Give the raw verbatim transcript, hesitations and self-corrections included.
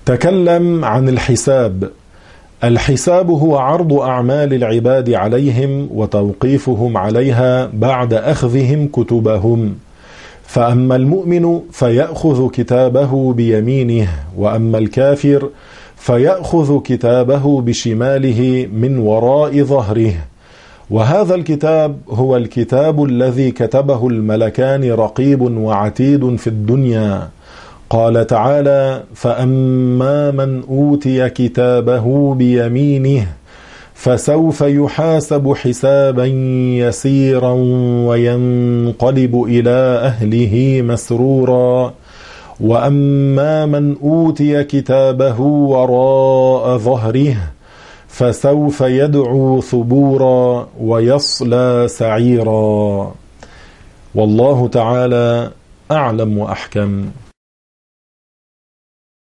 تكلم عن الحساب. الحساب هو عرض أعمال العباد عليهم وتوقيفهم عليها بعد أخذهم كتبهم. فأما المؤمن فيأخذ كتابه بيمينه، وأما الكافر فيأخذ كتابه بشماله من وراء ظهره. وهذا الكتاب هو الكتاب الذي كتبه الملكان رقيب وعتيد في الدنيا. قال تعالى: فأما من أوتي كتابه بيمينه فسوف يحاسب حسابا يسيرا وينقلب إلى أهله مسرورا. وأما من أوتي كتابه وراء ظهره فسوف يدعو ثبورا ويصلى سعيرا. والله تعالى أعلم وأحكم.